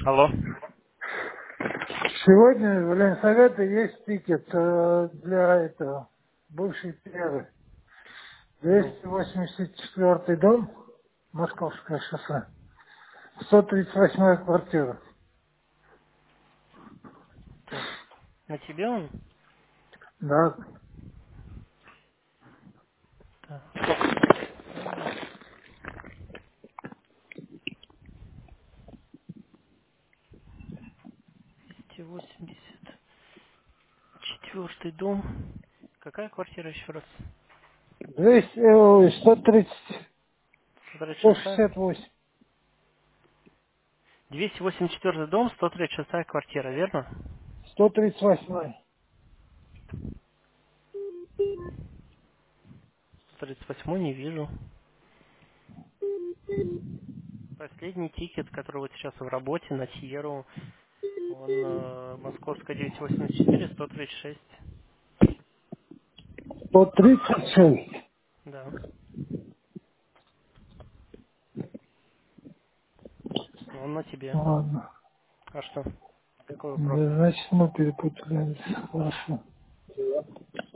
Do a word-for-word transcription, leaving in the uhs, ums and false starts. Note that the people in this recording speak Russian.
Алло. Сегодня в Ленсовете есть тикет э, для этого, бывшей первый. Ну, двести восемьдесят четвёртый дом, Московское шоссе, сто тридцать восьмая квартира. так. На тебе он? Да, Так. А, двести восемьдесят четвёртый дом. Какая квартира еще раз? двести, э, ой, сто тридцать, сто тридцать сто шесть. шестьдесят восемь, двести восемьдесят четвёртый дом, сто тридцать шесть квартира, верно? сто тридцать восемь. сто тридцать восемь не вижу. Последний тикет, который вот сейчас в работе на Тьеру, он э, Московская девятьсот восемьдесят четыре, сто тридцать шесть. сто тридцать шесть. Да. Он на тебе. Ладно. А что? Какой вопрос? Да, значит, мы перепутали. Хорошо.